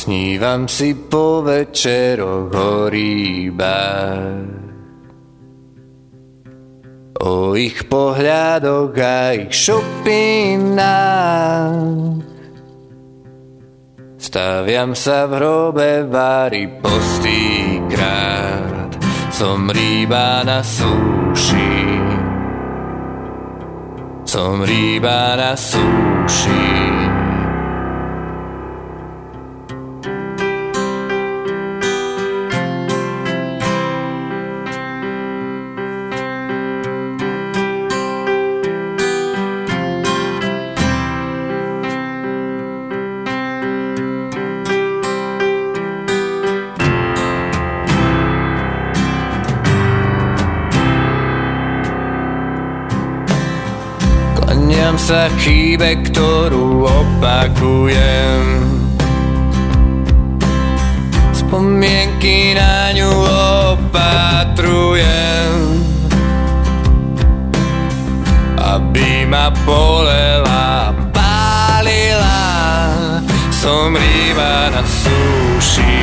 Snívam si po večeroch o rybách, o ich pohľadoch a ich šupinách. Staviam sa v hrobe vári postýkrát, som ryba na súši, som ryba na súši. Klaniam sa chybe, ktorú opakujem, spomienky na ňu opatrujem, aby ma bolela, pálila. Som ryba na súši,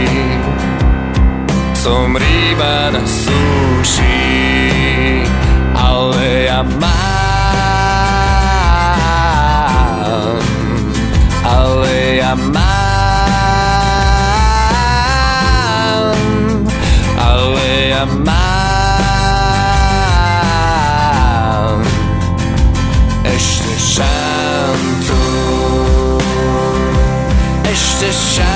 som ryba na súši, ale ja mám, ale ja mám, ale ja mám ešte šancu, ešte šancu.